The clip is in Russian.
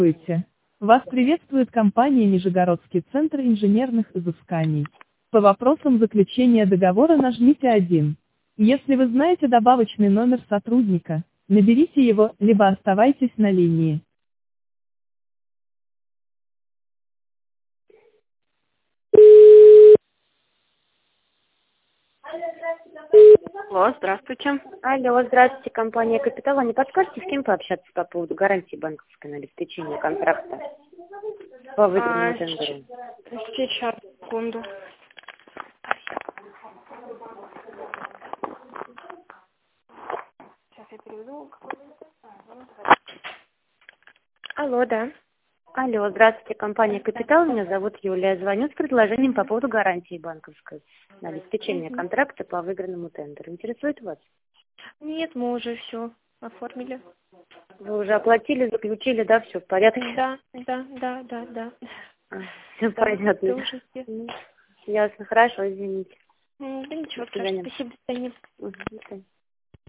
Здравствуйте. Вас приветствует компания Нижегородский центр инженерных изысканий. По вопросам заключения договора нажмите 1. Если вы знаете добавочный номер сотрудника, наберите его, либо оставайтесь на линии. Алло, здравствуйте. Алло, здравствуйте, компания «Капитал». А не подскажете, с кем пообщаться по поводу гарантии банковской на обеспечение контракта по выигранному тендеру? Сейчас, секунду. Сейчас я переведу. Алло, да. Алло, здравствуйте, компания «Капитал». Меня зовут Юлия. Звоню с предложением по поводу гарантии банковской на обеспечение контракта по выигранному тендеру. Интересует вас? Нет, мы уже все оформили. Вы уже оплатили, заключили, да, все в порядке? Да. Все Да, понятно. ты уже все. Ясно, хорошо, извините. Да ничего До свидания. страшного. Спасибо, до свидания. До свидания.